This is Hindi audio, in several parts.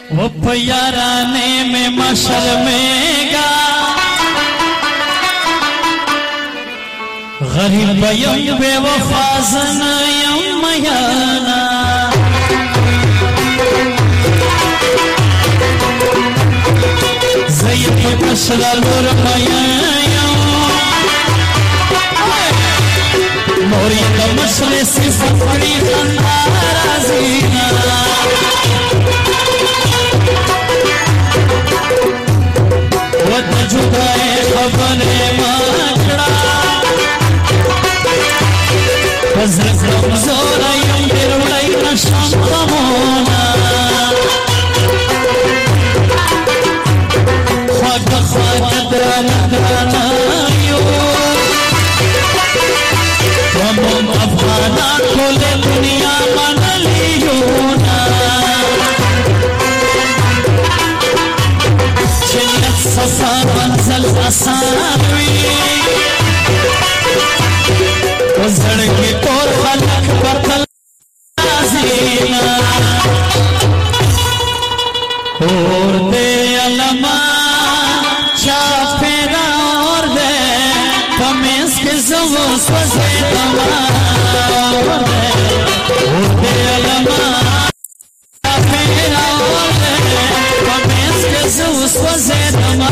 वो प्याराने में मशर्मेगा गरीब यम बेवफाजन यम मयाना ज़य्यद मशरलुर मयाया मोरी मशरे से फकरी खंदारा ज़ीना वद जुदाए खबरे माकड़ा वज़रम ज़ोरा यम बिरुलाई नशम कमोना ख्वाक ख्वाक दराना दराना यो वमम अफगाना खोले दुनिया मन लियो ना जन्नत सफा मंज़िल आसानी उजड़ के तोर फलक बरतल ज़ीना और दे अलमा चाफेरा और दे कमेस के ज़वो स्वज़े दमा और दे अलमा चाफेरा और दे कमेस के ज़वो स्वज़े दमा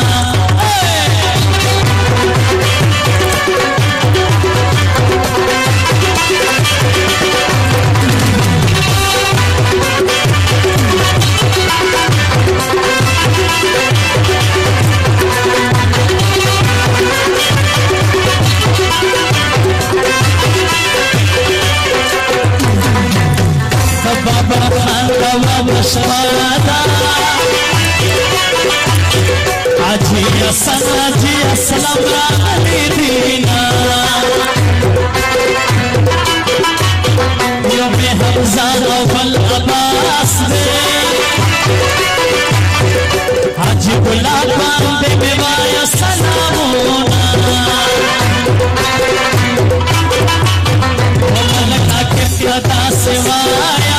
बाबा खान बाबा शवादा आजी असलम रानी दीना यो में हमजा वल अब्बास दे आजी गुलाब बांधे में वाया सलामोना लगा के प्यादा से वाया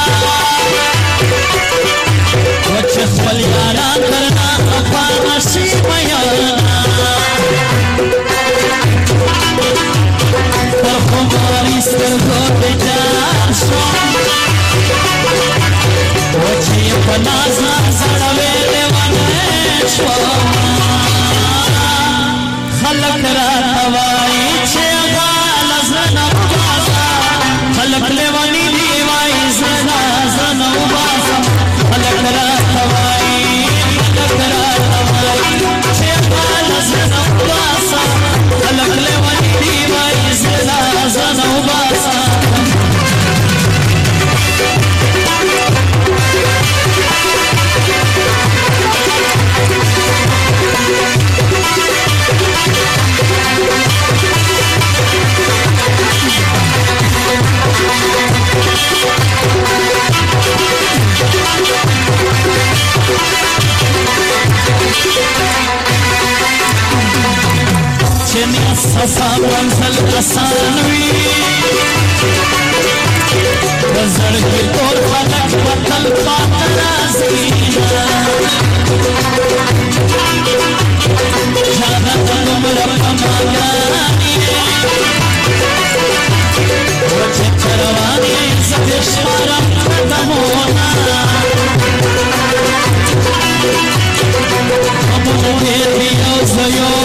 बलियारा करना अपाना शिवयाना पर हमारी सरगो बेजार वची अपना सड़वे लेवने खलक रातवाई छे गाल ज़नबासा खलक लेवनी दीवाई ज़ना ज़नबासा खलक रातवाई छे गाल ज़नबासा खलक लेवनी दीवाई ज़ना ज़नबासा सफा मंज़िल आसानी वज़ड़ के तोर फलक बतल पातरा ज़ीना जानत उम्र कमायानी वचे चरवानी सदे शरम दमोना हम मुझे दियो ज़यो